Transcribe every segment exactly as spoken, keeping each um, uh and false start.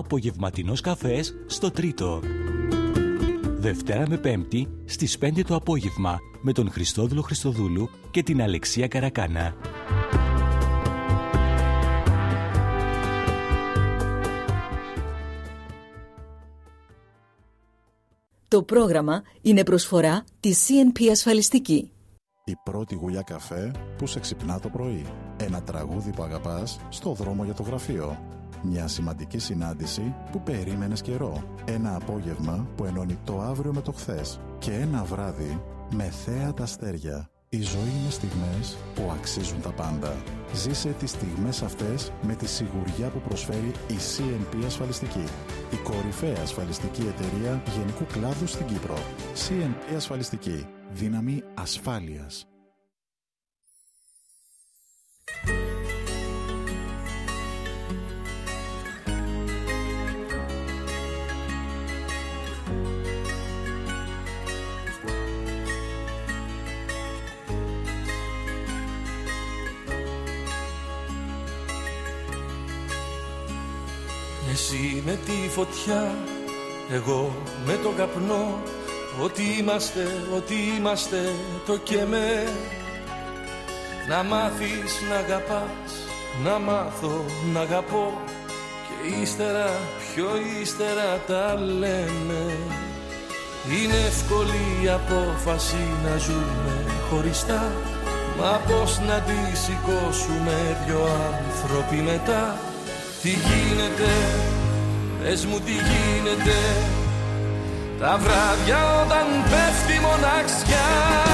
απογευματινός καφές στο Τρίτο. Δευτέρα με Πέμπτη στις πέντε το απόγευμα με τον Χριστόδουλο Χριστοδούλου και την Αλεξία Καρακάνα. Το πρόγραμμα είναι προσφορά της σι εν πι Ασφαλιστική. Η πρώτη γουλιά καφέ που σε ξυπνά το πρωί. Ένα τραγούδι που αγαπάς στο δρόμο για το γραφείο. Μια σημαντική συνάντηση που περίμενες καιρό. Ένα απόγευμα που ενώνει το αύριο με το χθες. Και ένα βράδυ με θέα τα αστέρια. Η ζωή είναι στιγμές που αξίζουν τα πάντα. Ζήσε τις στιγμές αυτές με τη σιγουριά που προσφέρει η σι εν πι Ασφαλιστική. Η κορυφαία ασφαλιστική εταιρεία γενικού κλάδου στην Κύπρο. σι εν πι Ασφαλιστική. Δύναμη ασφάλειας. Εσύ με τη φωτιά, εγώ με το καπνό. Ότι είμαστε, ότι είμαστε το και με. Να μάθεις να αγαπάς, να μάθω να αγαπώ. Και ύστερα, πιο ύστερα τα λέμε. Είναι εύκολη η απόφαση να ζούμε χωριστά. Μα πώς να τη σηκώσουμε δυο άνθρωποι μετά. Τι γίνεται, πες μου τι γίνεται. Τα βράδια όταν πέφτει μοναξιά.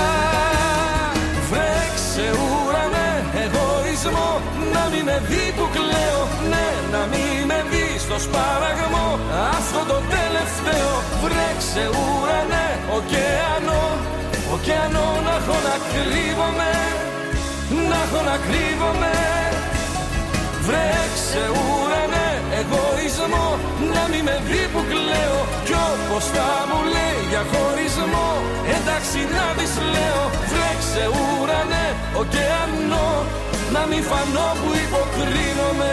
Βρέξε ουρανέ εγωισμό. Να μη με δει που κλαίω. Ναι, να μη με δει στο σπάραγμο. Αυτό το τελευταίο. Βρέξε ουρανέ ωκεανό. Ωκεανό να έχω να κρύβομαι. Να έχω να κρύβομαι. Βρέξε ουρανέ εγωισμό. Να μη με δει που κλαίω. Κι όπως θα μου λέει για χωρισμό. Εντάξει να δεις λέω. Βρέξε ουρανέ ωκεανό. Να μη φανώ που υποκρίνομαι.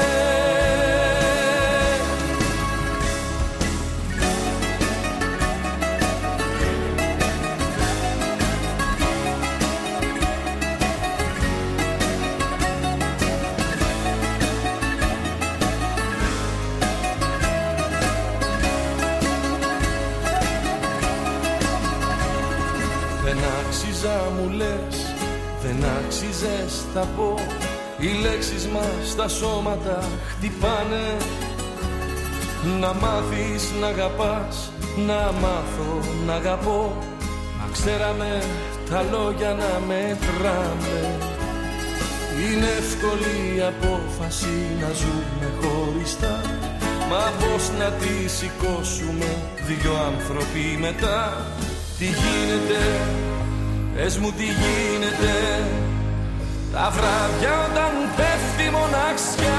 Μου λες, δεν άξιζες θα πω. Οι λέξεις μας στα σώματα χτυπάνε. Να μάθεις να αγαπάς, να μάθω να αγαπώ. Μα ξέραμε τα λόγια να μετράμε. Είναι εύκολη η απόφαση να ζούμε χωριστά. Μα πώς να τη σηκώσουμε δυο άνθρωποι μετά. Τι γίνεται, πες μου τι γίνεται. Τα βράδια όταν πέφτει μοναξιά.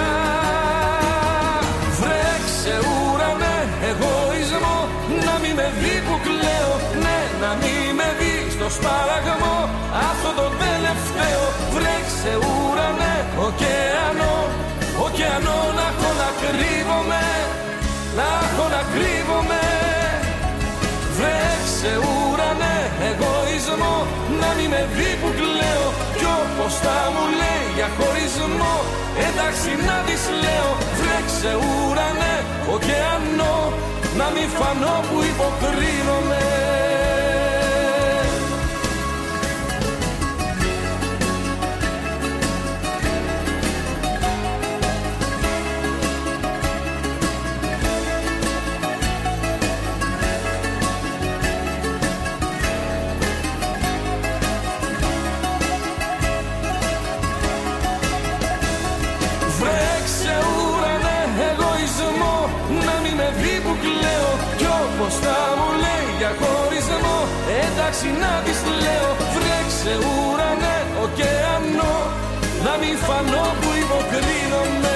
Βρέξε ουρανέ εγωισμό. Να μη με δει που κλαίω. Ναι, να μη με δει στο σπάραγμο. Αυτό το τελευταίο. Βρέξε ουρανέ ωκεανό. Ωκεανό να έχω να κρύβομαι. Να έχω να κρύβομαι. Βρέξε ουρανέ εγωισμό. Να μη με δει που κλαίω. Κι όπως θα μου λέει για χωρισμό. Εντάξει να δεις λέω. Βρέξε ουρανέ ωκεανό. Να μη φανώ που υποκρίνομαι. Πώς θα μου λέει για χωρισμό. Εντάξει να δεις λέω. Βρέξε ουρανέ ωκεανό. Να μην φανώ που υποκρίνομαι.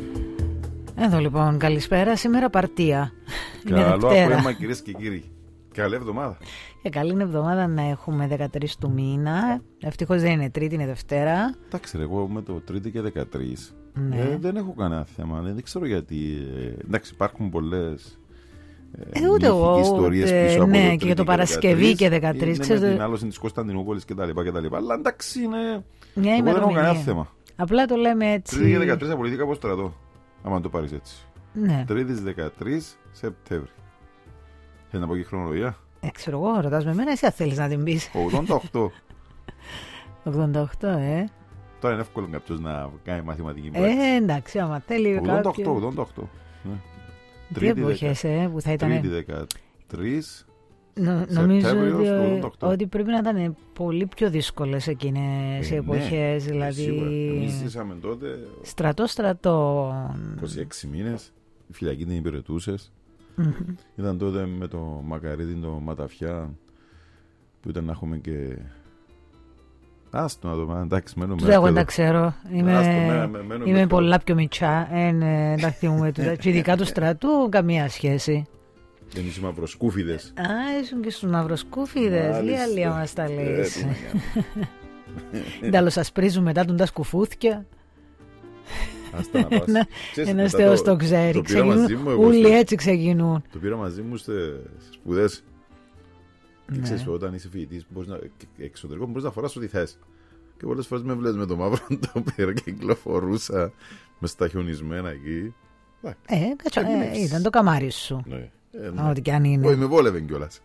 Εδώ λοιπόν, καλησπέρα. Σήμερα παρτία. Καλό απόγευμα κυρίες και κύριοι. Καλή εβδομάδα. Και καλή εβδομάδα να έχουμε δεκατρείς του μήνα. Ευτυχώς δεν είναι Τρίτη, είναι Δευτέρα. Εντάξει, εγώ με το Τρίτη και δεκατρείς Ναι. ε, δεν έχω κανένα θέμα. Δεν ξέρω γιατί. Ε, εντάξει, υπάρχουν πολλές ε, ούτε εγώ. ιστορίες ούτε, πίσω από ναι, το και Τρίτη για το Παρασκευή και δεκατρείς. Είναι Ξέρετε... με την άλωση της Κωνσταντινούπολης κτλ. Αλλά εντάξει, είναι. Μια εγώ δεν έχω κανένα ημερομηνία. θέμα. Απλά το λέμε έτσι. Τρίτη και δεκατρείς απολύθηκα από στρατό. Άμα το πάρεις έτσι. Ναι. Τρίτη δεκατρείς Σεπτέμβρη. Θέλει να πω και χρονολογία. Ε, ξέρω εγώ, ρωτάς με εμένα, εσύ αν θέλεις να την πεις. ογδόντα οκτώ. ογδόντα οκτώ, ε. Τώρα είναι εύκολο κάποιος να κάνει μαθηματική Ε, πράξη. εντάξει, άμα θέλει ογδόντα οκτώ, κάποιο... ογδόντα οκτώ. Ναι. Τι εποχές, ε, που θα ήταν... Τρίτη δεκατρείς Νο, νομίζω Σεπτέμβριος ότι, του ογδόντα οκτώ. ότι πρέπει να ήταν πολύ πιο δύσκολες εκείνες οι Ε, εποχές. ναι, δηλαδή. σίγουρα. Εμείς ζήσαμε τότε Στρατό-στρατό. είκοσι έξι μήνες. Η φυλακή την υπηρετούσες. Ήταν τότε με το Μακαρίδι, το Ματαφιά, που ήταν να έχουμε και. Άστο να το πούμε, εντάξει, μένω Του εγώ δεν τα ξέρω. Είμαι, Άστο, μένω- μένω είμαι μέχρι πολλά πιο μητσά. Δεν τα θυμούμε τούτα. Και ειδικά του στρατού, καμία σχέση. Εμείς οι μαυροσκούφιδες. Α, ήσουν και στους μαυροσκούφιδες. Μάλιστα. Λίγα λίγα μας τα Ε, λες. τι να κάνουμε. Τα λοσασπρίζουν μετά τον τα σκουφούθια. Άστα να πας. Ένα- Ξέρεις, Ένας μετά θεός το ξέρει. το πήρα Ξεκινούν- μαζί μου εγώ Όλοι στο- έτσι ξεκινούν. Το πήρα μαζί μου στις σπουδές. Και Ναι. ξέρεις, όταν είσαι φοιτητής, μπορείς να, εξωτερικό μπορείς να φοράς ό,τι θες. Και πολλές φορές με βλέπεις με το μαύρο το πέρα και κυκλοφορούσα με στα χιονισμένα εκεί. Ε, κατσο- ε, Κινδυνεύσεις. ήταν το καμάρι σου. Ναι. Ε, ναι. Ό,τι και αν Όχι, είναι. με βόλευε κιόλας.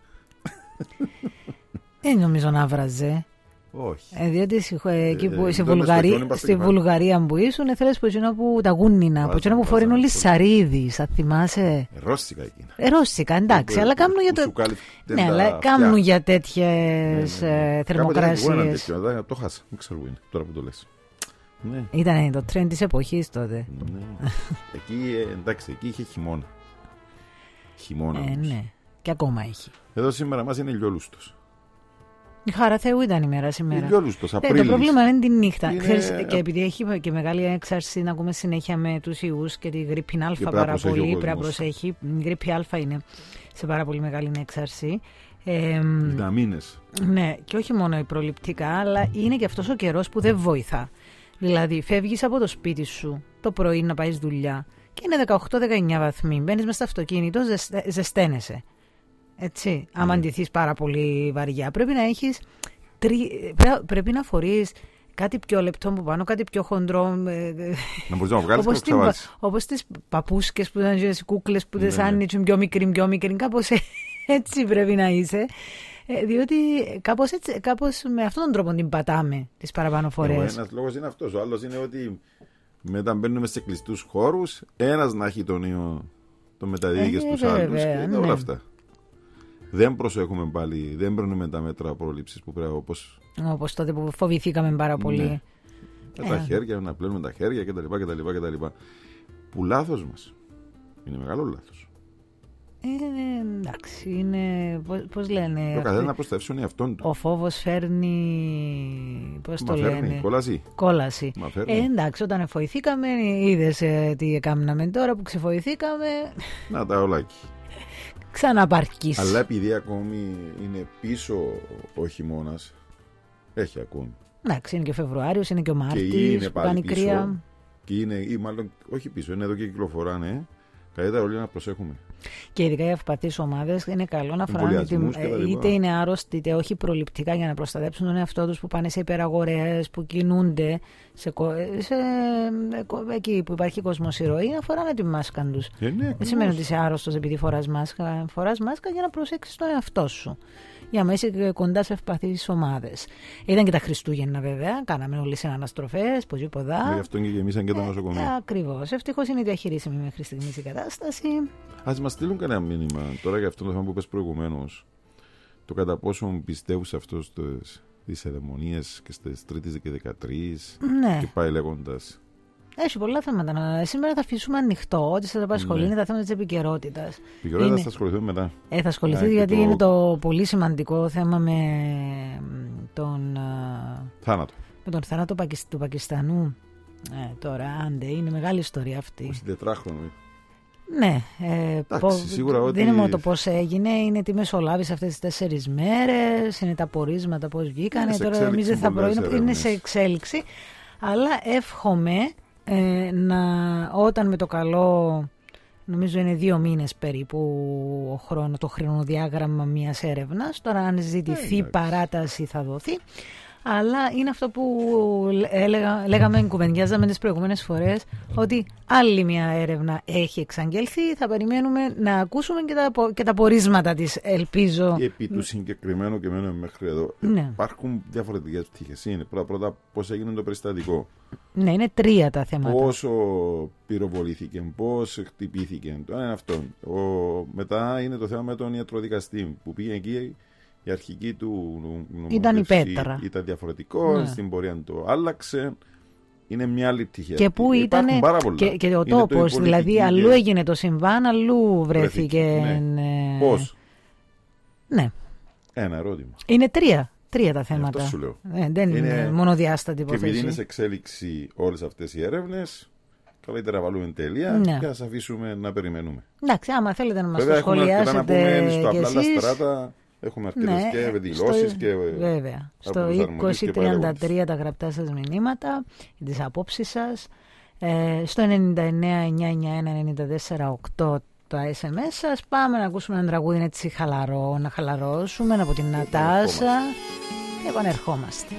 Δεν νομίζω να βραζε. Όχι. Ε, διότι στη- ε, εκεί που, ε, στη, τότε στο Βουλγαρία, χιόνι πας στο στη κεφάλι. Βουλγαρία που ήσουν, θέλεις που εκείνο που τα γούνινα, που Βάζα, εκείνο που βάζα, φορούν όλοι βάζα. σαρίδι, θα θυμάσαι. Ε, Ρώσικα εκείνα. Ε, Ρώσικα, εντάξει, Που- αλλά που- κάνουν για που το. σου κάλυπτε Ναι, τα αλλά αυτιά. κάνουν για Ναι, τέτοιες ναι, ναι. ε, Κάποτε είχα και εγώ έναν θερμοκρασίες. τέτοιο, αλλά το χάσα. Δεν ξέρω που είναι, τώρα που το λες. Ναι. Ήταν το τρέντ της εποχής τότε. Ναι. Εκεί, ε, εντάξει, εκεί είχε χειμώνα. Χειμώνα. Ε, όμως. ναι, και ακόμα έχει. Εδώ σήμερα μας είναι ηλιόλουστος. Η χαρά Θεού ήταν η μέρα σήμερα. Ηλιόλουστος, Ε, το Απρίλης. πρόβλημα είναι τη νύχτα. Είναι- Ξέρεις, και επειδή έχει και μεγάλη έξαρση να ακούμε συνέχεια με τους ιούς και τη γρήπη Α πρέπει να πάρα προσέχει ο πολύ, πρέπει να κόσμος. προσέχει. Η γρήπη Α είναι σε πάρα πολύ μεγάλη έξαρση. Ε, Βιταμίνες. ναι, και όχι μόνο η προληπτικά, αλλά είναι και αυτός ο καιρός που δεν βοηθά. Δηλαδή, φεύγεις από το σπίτι σου το πρωί να πάει δουλειά και είναι δεκαοκτώ δεκαεννιά βαθμοί. Μπαίνεις μες στο αυτοκίνητο, ζεστε, ζεσταίνεσαι. Έτσι, άμα αντιθείς πάρα πολύ βαριά. Πρέπει να έχεις. Τρι... πρέ- Πρέπει να φορείς κάτι πιο λεπτό από πάνω, κάτι πιο χοντρό. ε, ε, Να μπορείς να βγάλεις και να όπως, την, ξαβάλεις. όπως τις παπούσκες που ήταν οι κούκλες που Ναι, δεν ναι. άνοιξαν πιο μικρή, πιο μικρή. Κάπως έτσι πρέπει να είσαι. Ε, διότι κάπως, έτσι, κάπως με αυτόν τον τρόπο την πατάμε τις παραπάνω Ο φορές. ένας λόγος είναι αυτός. Ο άλλος είναι ότι μετά μπαίνουμε σε κλειστούς χώρους, ένας να έχει τον ιό, το μεταδίδει και Ε, στους βέβαια, άλλους και ναι. όλα αυτά. Δεν προσέχουμε πάλι, δεν παίρνουμε τα μέτρα πρόληψης που πρέπει, όπως Όπως τότε που φοβηθήκαμε πάρα πολύ. Ναι. με τα Ε. χέρια, να πλένουμε τα χέρια κτλ. κτλ, κτλ. Που λάθος μας. Είναι μεγάλο λάθος. Ε, εντάξει, είναι. Πώς, πώς λένε. Το αυτοί- καθένα να προστατεύσει τον εαυτόν του. Ο φόβος φέρνει. Πώς το Μα φέρνει λένε. κόλαση. Κόλαση. Μα φέρνει. Ε, εντάξει, όταν εφοηθήκαμε, είδες ε, τι έκαναμε τώρα που ξεφοηθήκαμε. Να τα όλα εκεί. Ξαναπαρκείς. Αλλά επειδή ακόμη είναι πίσω ο χειμώνας, έχει ακόμη. Εντάξει, είναι και ο Φεβρουάριος, είναι και ο Και Μάρτης είναι που πάλι κάνει πίσω. κρύα. Και είναι, ή μάλλον όχι πίσω, είναι εδώ και κυκλοφοράνε. Καλύτερα όλοι να προσέχουμε. Και ειδικά οι ευπαθείς ομάδες είναι καλό να φοράνε Εμβολιασμούς την- και τα ε, λοιπά. είτε είναι άρρωστοι είτε όχι προληπτικά για να προστατέψουν τον εαυτό τους που πάνε σε υπεραγορές, που κινούνται σε, κο- σε, ε, εκεί που υπάρχει κοσμοσυρωή, να φοράνε τη μάσκα τους. Ε, ναι, Δεν ακριβώς. σημαίνει ότι είσαι άρρωστος επειδή φοράς μάσκα. Φοράς μάσκα για να προσέξεις τον εαυτό σου. Για να είσαι κοντά σε ευπαθείς ομάδες. Ήταν και τα Χριστούγεννα βέβαια. Κάναμε όλοι σε αναστροφές, πως Ε, Γι' ποδά. αυτό και γεμίσαν και τα νοσοκομεία. Ακριβώς. Ευτυχώς είναι διαχειρίσιμη μέχρι στιγμής η κατάσταση. Ας μας στείλουν κανένα μήνυμα τώρα για αυτό το θέμα που είπες προηγουμένως. Το κατά πόσο πιστεύουν σε αυτό τις ερεμονίες και στις Τρίτης και δεκατρείς Ναι. και πάει λέγοντας. Έχει πολλά θέματα. να- Σήμερα θα αφήσουμε ανοιχτό. Ό,τι σας απασχολεί Ναι. είναι τα θέματα της επικαιρότητας. Πηγαίνοντας Είναι- θα ασχοληθούμε μετά. Ε, θα ασχοληθεί Α, και γιατί το- είναι το πολύ σημαντικό θέμα με τον, α, Θάνατο. με τον θάνατο Πακισ- του Πακιστανού. Ε, τώρα, άντε, είναι μεγάλη ιστορία αυτή. είκοσι τετράχρονο. Ναι, ε, Εντάξει, πο, σίγουρα ότι... δεν είναι μόνο το πώς έγινε, είναι τι μεσολάβησε αυτές τις τέσσερις μέρες, είναι τα πορίσματα πώς βγήκανε, τώρα εμείς δεν θα προείνω, είναι σε εξέλιξη, αλλά εύχομαι ε, να όταν με το καλό, νομίζω είναι δύο μήνες περίπου ο χρόνο, το χρονοδιάγραμμα μιας έρευνας, τώρα αν ζητηθεί παράταση θα δοθεί. Αλλά είναι αυτό που έλεγα, λέγαμε, κουβεντιάζαμε τις προηγούμενες φορές, ότι άλλη μια έρευνα έχει εξαγγελθεί. Θα περιμένουμε να ακούσουμε και τα, και τα πορίσματα της, ελπίζω. Επί του συγκεκριμένου και μένουμε μέχρι εδώ. Ναι. Υπάρχουν διαφορετικές πτυχές. Είναι πρώτα-πρώτα πώς έγινε το περιστατικό. Ναι, είναι τρία τα θέματα. Πόσο πυροβολήθηκε, πώς χτυπήθηκε. Το ένα είναι αυτό. Ο, μετά είναι το θέμα με τον ιατροδικαστή που πήγε εκεί. Η αρχική του ήταν η πέτρα. Ήταν διαφορετικό, ναι. Στην πορεία το άλλαξε. Είναι μια άλλη πτυχή. Και πού ήταν και, και ο τόπος, το δηλαδή και... αλλού έγινε το συμβάν, αλλού βρέθηκε. Ναι. Πώς? Ναι. Ένα ερώτημα. Είναι τρία. Τρία τα θέματα. Αυτό σου λέω. Ε, δεν είναι, είναι μονοδιάστατη υπόθεση. Και επειδή είναι σε εξέλιξη όλες αυτές οι έρευνες, καλύτερα να βάλουμε τελεία, ναι. Και ας αφήσουμε να περιμένουμε. Εντάξει, άμα θέλετε να μας το σχολιάσετε και εσείς. Έχουμε αρκετές ναι, και δηλώσεις και... Βέβαια. Στο είκοσι τριάντα τρία τα γραπτά σας μηνύματα, τις απόψεις σας. Ε, στο ενενήντα εννέα εννιακόσια ενενήντα ένα ενενήντα τέσσερα οκτώ τα ες εμ ες σας. Πάμε να ακούσουμε ένα τραγούδι έτσι χαλαρό, να χαλαρώσουμε από την Νατάσα και επανερχόμαστε.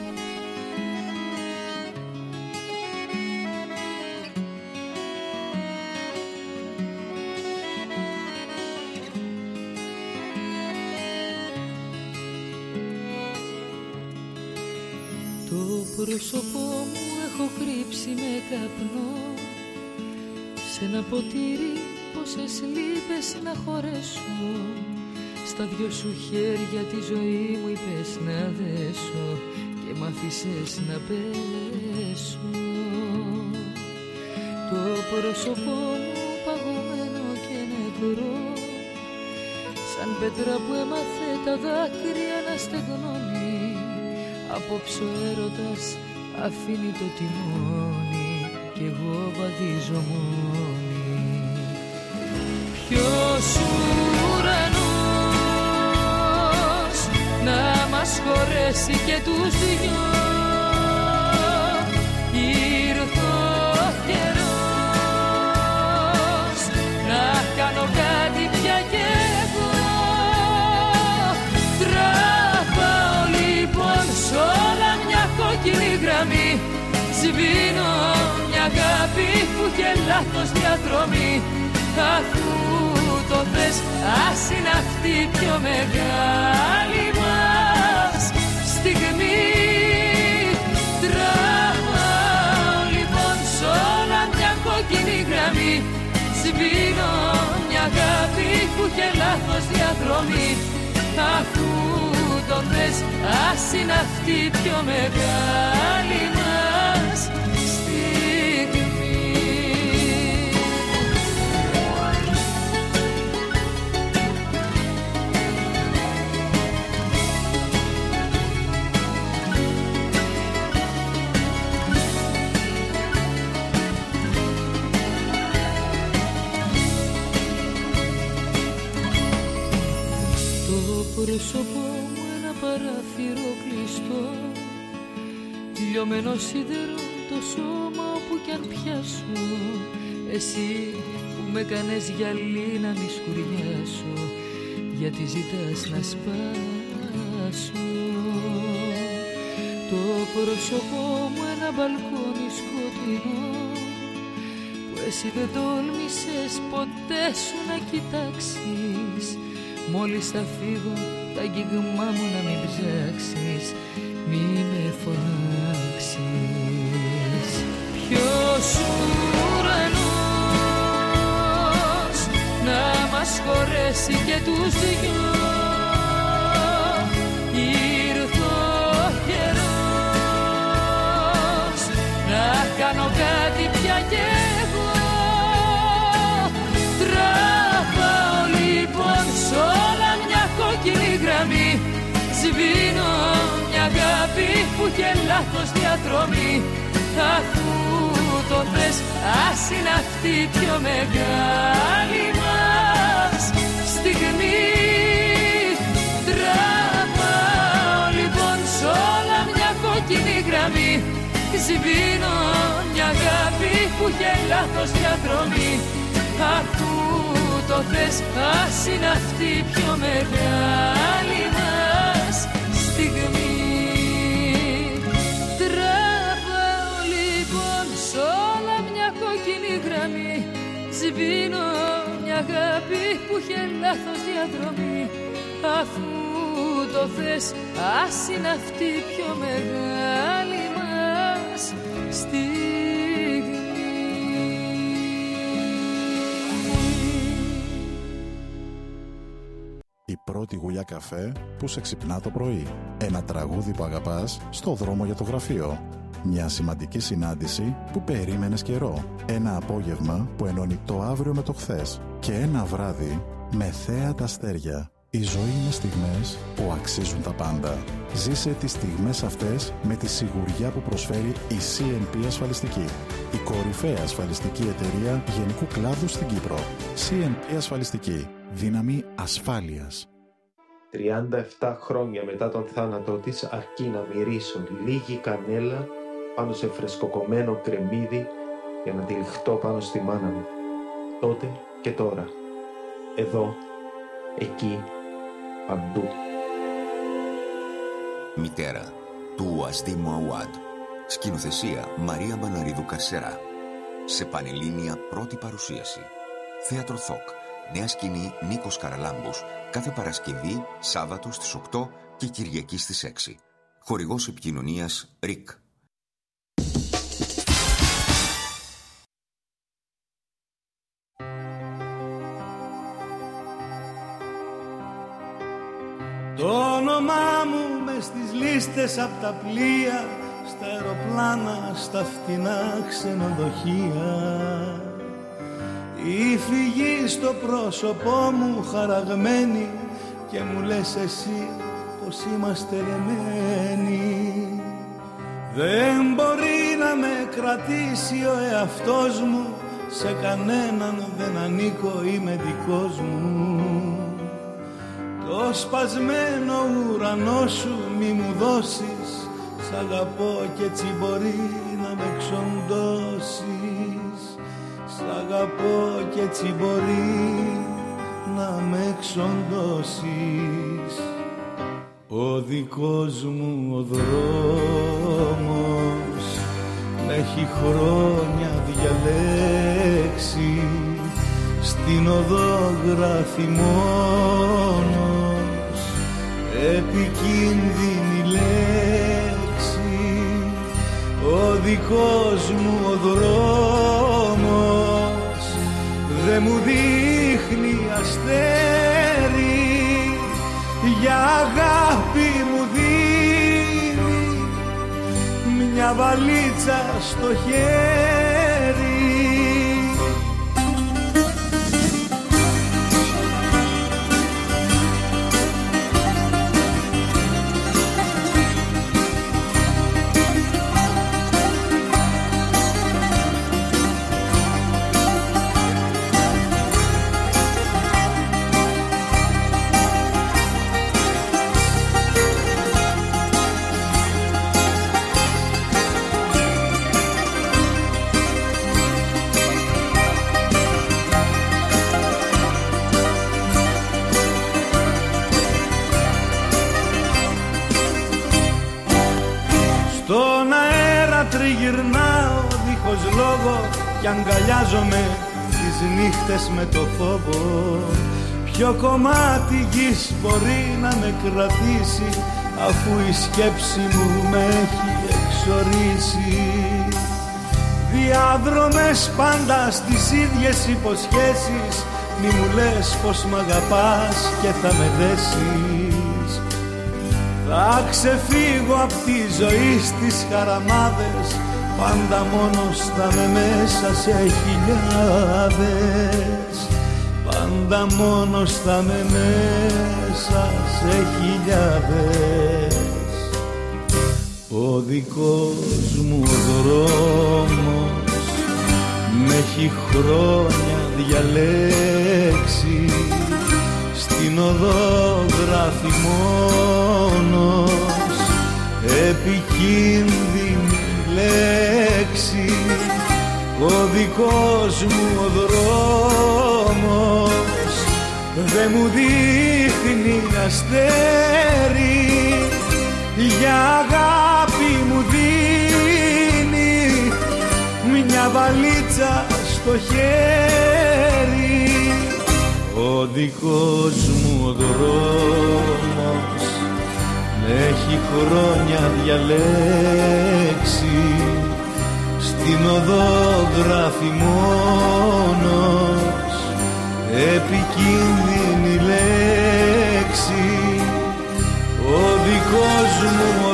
Το πρόσωπό μου έχω κρύψει με καπνό, σε ένα ποτήρι πόσες λύπες να χωρέσω. Στα δυο σου χέρια τη ζωή μου είπες να δέσω και μ' άφησες να πέσω. Το πρόσωπό μου παγωμένο και νεκρό, σαν πέτρα που έμαθε τα δάκρυα να στεγνώνει. Απόψε ο έρωτας αφήνει το τιμόνι κι εγώ βαδίζω μόνη. Ποιος ουρανός να μας χωρέσει και τους δυο, ήρθε ο καιρός να κάνω κάτι πια κι εγώ. Τραβάω λοιπόν σ' όλα μια κόκκινη γραμμή, σβήνω μια αγάπη που είχε λάθος διαδρομή. Αφού το θες ας είναι αυτή η πιο μεγάλη μας στιγμή. Τραβάω λοιπόν σ' όλα μια κόκκινη γραμμή, σβήνω μια αγάπη που είχε λάθος διαδρομή. Αφού το θες ας είναι αυτή η πιο μεγάλη μας στιγμή. Το πρόσωπό μου ένα παράθυρο κλειστό, λιωμένο σίδερο το σώμα όπου κι αν πιάσω. Εσύ που με κάνες γυαλί να μη σκουριάσω, γιατί ζητάς να σπάσω. Το πρόσωπό μου ένα μπαλκόνι σκοτεινό, που εσύ δεν τόλμησες ποτέ σου να κοιτάξεις. Μόλις θα φύγω τα αγγίγμά μου να μην ψάξεις, μη με φωνάξεις. Ποιος ουρανός να μας χωρέσει και τους δυο, ήρθε ο καιρός να κάνω κάτι πια κι εγώ. Τραβάω λοιπόν σ' όλα μια κόκκινη γραμμή, σβήνω μια αγάπη που είχε λάθος διαδρομή. Αφού το θες, ας είναι αυτή η πιο μεγάλη μας στιγμή. Τραβάω λοιπόν σ' όλα μια κόκκινη γραμμή, σβήνω μια αγάπη που είχε λάθος διαδρομή. Αφού το θες, ας είναι αυτή η πιο μεγάλη μας στιγμή. Τραβάω λοιπόν σ' όλα μια κόκκινη γραμμή, σβήνω μια αγάπη που είχε λάθος διαδρομή. Αφού το θες, ας είναι αυτή η πιο μεγάλη μας στιγμή. Η πρώτη γουλιά καφέ που σε ξυπνά το πρωί. Ένα τραγούδι που αγαπάς στο δρόμο για το γραφείο. Μια σημαντική συνάντηση που περίμενες καιρό. Ένα απόγευμα που ενώνει το αύριο με το χθες. Και ένα βράδυ με θέα τα αστέρια. Η ζωή είναι στιγμές που αξίζουν τα πάντα. Ζήσε τις στιγμές αυτές με τη σιγουριά που προσφέρει η σι εν πι Ασφαλιστική. Η κορυφαία ασφαλιστική εταιρεία γενικού κλάδου στην Κύπρο. σι εν πι Ασφαλιστική. Δύναμη ασφάλειας. τριάντα επτά χρόνια μετά τον θάνατό της, αρκεί να μυρίσω λίγη κανέλα πάνω σε φρεσκοκομμένο κρεμμύδι για να τυλιχτώ πάνω στη μάνα μου. Τότε και τώρα. Εδώ, εκεί, παντού. Μητέρα του Ουαζδί Μουαουάντ. Σκηνοθεσία Μαρία Μαναρίδου Καρσερά. Σε πανελλήνια πρώτη παρουσίαση. Θέατρο Θοκ. Νέα σκηνή Νίκος Καραλάμπους. Κάθε Παρασκευή, Σάββατο στις οκτώ και Κυριακή στις έξι. Χορηγός επικοινωνίας ΡΙΚ. Το όνομά μου μες στις λίστες απ' τα πλοία, στα αεροπλάνα, στα φτηνά ξενοδοχεία. Η φυγή στο πρόσωπό μου χαραγμένη και μου λες εσύ πως είμαστε λεμένοι. Δεν μπορεί να με κρατήσει ο εαυτός μου, σε κανέναν δεν ανήκω, είμαι δικός μου. Το σπασμένο ουρανό σου μη μου δώσεις, σ' αγαπώ κι έτσι μπορεί να με ξοντώσεις. Σ' αγαπώ κι έτσι μπορεί να με ξοντώσεις. Ο δικός μου ο δρόμος μ' έχει χρόνια διαλέξει, στην οδό γράφει μόνος επικίνδυνη λέξη. Ο δικός μου ο δρόμος δε μου δείχνει αστέρι, για αγάπη μου δίνει μια βαλίτσα στο χέρι. Τριγυρνάω δίχως λόγο κι αγκαλιάζομαι τις νύχτες με το φόβο. Ποιο κομμάτι γης μπορεί να με κρατήσει, αφού η σκέψη μου με έχει εξορίσει. Διάδρομες πάντα στις ίδιες υποσχέσεις, μη μου λες πως μ' αγαπάς και θα με δέσεις. Θα ξεφύγω απ' τη ζωή στις χαραμάδες, πάντα μόνος θα με μέσα σε χιλιάδες. Πάντα μόνος θα με μέσα σε χιλιάδες. Ο δικός μου ο δρόμος μ' έχει χρόνια διαλέξει, στην οδό γράφει μόνος επικίνδυνη λέξη. Ο δικός μου ο δρόμος δε μου δείχνει αστέρι, για αγάπη μου δίνει μια βαλίτσα στο χέρι. Ο δικός μου ο δρόμος με έχει χρόνια διαλέξει, στην οδό γράφει μόνος επικίνδυνη λέξη. Ο δικός μου ο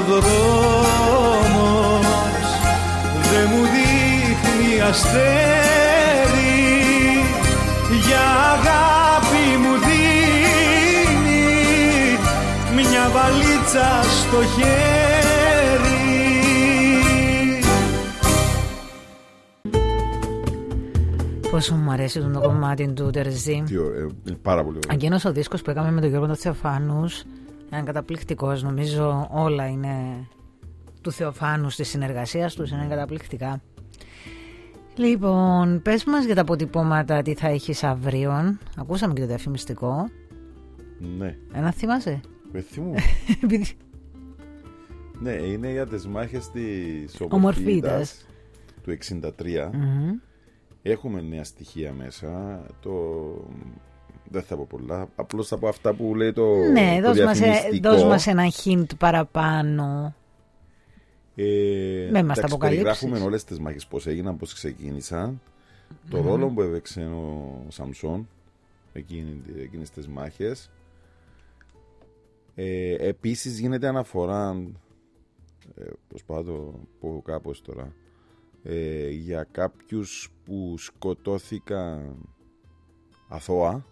δρόμος δε μου δείχνει αστέρι, για αγάπη μου δίνει μια βαλίτσα στο χέρι. Πόσο μου αρέσει το κομμάτι του Τερζή. Πάρα πολύ ωραίο. Εκείνος ο δίσκος που έκαμε με τον Γιώργο Θεοφάνους είναι καταπληκτικός. Νομίζω όλα είναι του Θεοφάνου, της συνεργασίας τους, είναι καταπληκτικά. Λοιπόν, πες μας για τα αποτυπώματα τι θα έχεις αύριο. Ακούσαμε και το διαφημιστικό. Ναι. Ένα θυμάσαι? Με θυμούμαι. Ναι, είναι για τις μάχες της Ομορφίτας του εξήντα τρία. Mm-hmm. Έχουμε νέα στοιχεία μέσα. Το... Δεν θα πω πολλά. Απλώς θα πω αυτά που λέει το, ναι, το δώσ' διαφημιστικό. Δώσ' μας ένα hint παραπάνω. Ε, με μας τα αποκαλύψεις. Περιγράφουμε όλες τις μάχες, πώς έγιναν, πώς ξεκίνησαν. Mm. Το ρόλο που έπαιξε ο Σαμσόν εκείνες τις μάχες. Ε, επίσης γίνεται αναφορά, ε, προσπαθώ το πω κάπως τώρα, ε, για κάποιους που σκοτώθηκαν αθώα.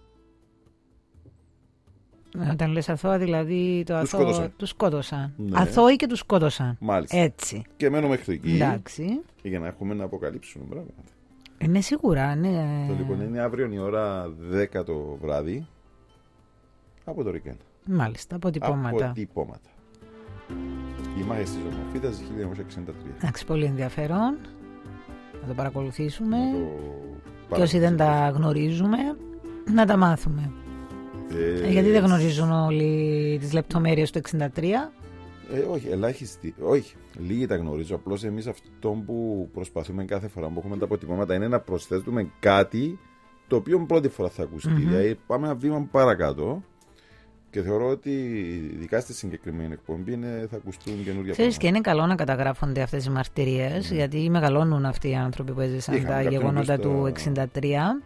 Όταν λες αθώα, δηλαδή το τους αθώο σκότωσαν. Τους σκότωσαν. Ναι. Αθώοι και τους σκότωσαν. Μάλιστα. Έτσι. Και μένω μέχρι εκεί. Εντάξει. Για να έχουμε να αποκαλύψουμε πράγματα. Είναι σίγουρα, ναι. Το λοιπόν είναι αύριο η ώρα δέκα το βράδυ. Από το Ρικέν. Μάλιστα, αποτυπώματα. Αποτυπώματα. Οι μάχες της Ομορφίτας χίλια εννιακόσια εξήντα τρία. Εντάξει, πολύ ενδιαφέρον. Να το παρακολουθήσουμε. Να το και όσοι δεν τα γνωρίζουμε, να τα μάθουμε. Ε, ε, γιατί δεν γνωρίζουν όλοι τις λεπτομέρειες του εξήντα τρία. Ε, όχι, ελάχιστοι. Όχι, λίγοι τα γνωρίζουν. Απλώς εμείς αυτό που προσπαθούμε κάθε φορά που έχουμε τα αποτυπώματα είναι να προσθέσουμε κάτι το οποίο πρώτη φορά θα ακουστεί. Mm-hmm. Δηλαδή πάμε ένα βήμα παρακάτω. Και θεωρώ ότι ειδικά στη συγκεκριμένη εκπομπή είναι, θα ακουστούν καινούργια πράγματα. Ξέρεις, και είναι καλό να καταγράφονται αυτές οι μαρτυρίες, mm. γιατί μεγαλώνουν αυτοί οι άνθρωποι που έζησαν Είχαμε τα γεγονότα στο... του εξήντα τρία.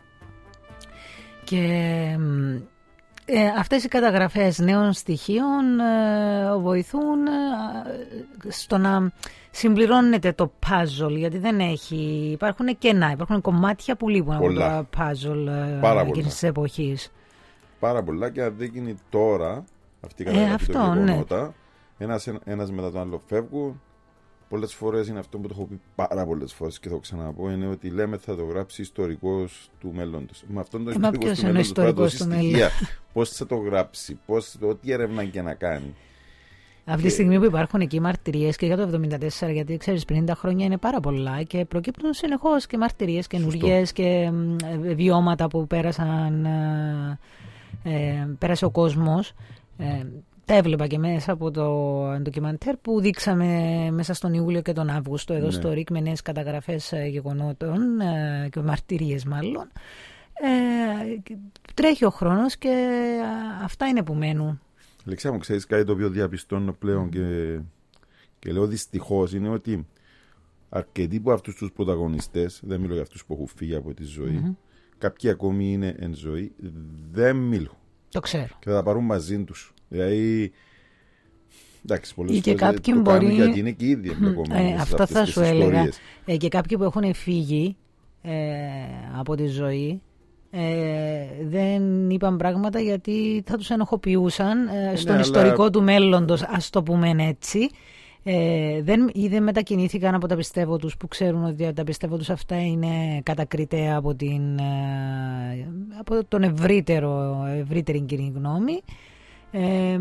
Και ε, αυτές οι καταγραφές νέων στοιχείων ε, βοηθούν ε, στο να συμπληρώνεται το puzzle, γιατί δεν έχει, υπάρχουν κενά, υπάρχουν κομμάτια που λείπουν από το puzzle ε, εκείνης της εποχής. Πάρα πολλά, και αν δεν γίνει τώρα αυτή η καταγραφή των γεγονότα, ναι. ένας, ένας μετά τον άλλο φεύγουν. Πολλές φορές είναι αυτό που το έχω πει πάρα πολλές φορές και θα το ξαναπώ, είναι ότι λέμε θα το γράψει ιστορικός του μέλλοντος. Με αυτόν τον ε, ιστορικός του μέλλοντος θα δώσει στοιχεία. Πώς θα το γράψει, πώς, ό,τι έρευνα και να κάνει. Αυτή τη στιγμή που υπάρχουν εκεί μαρτυρίες και για το εβδομήντα τέσσερα, γιατί ξέρεις πενήντα χρόνια είναι πάρα πολλά και προκύπτουν συνεχώς και μαρτυρίες καινούργιες και βιώματα που πέρασαν, ε, πέρασε ο κόσμος. Ε, τα έβλεπα και μέσα από το ντοκιμαντέρ που δείξαμε μέσα στον Ιούλιο και τον Αύγουστο εδώ ναι. στο ΡΙΚ με νέες καταγραφές γεγονότων ε, και μαρτυρίες μάλλον. Ε, τρέχει ο χρόνος και αυτά είναι που μένουν. Αλεξία μου, ξέρεις κάτι το οποίο διαπιστώνω πλέον mm. και, και λέω δυστυχώς είναι ότι αρκετοί από αυτούς τους πρωταγωνιστές, δεν μιλώ για αυτούς που έχουν φύγει από τη ζωή, mm-hmm. κάποιοι ακόμη είναι εν ζωή, δεν μιλούν. Το ξέρω. Και θα τα πάρουν μαζί τους. Δηλαδή, εντάξει, πολλές φορές το μπορεί... κάνουν γιατί είναι και ήδη εμπλεκομένοι. Ε, αυτό θα σου έλεγα. Ε, και κάποιοι που έχουν φύγει ε, από τη ζωή, Ε, δεν είπαν πράγματα γιατί θα τους ενοχοποιούσαν ε, στον ναι, ιστορικό αλλά... του μέλλοντος, ας το πούμε έτσι, Ε, δεν, ή δεν μετακινήθηκαν από τα πιστεύω τους που ξέρουν ότι τα πιστεύω τους αυτά είναι κατακριτέα από, την, ε, από τον ευρύτερο, ευρύτερη κοινή γνώμη. Ε,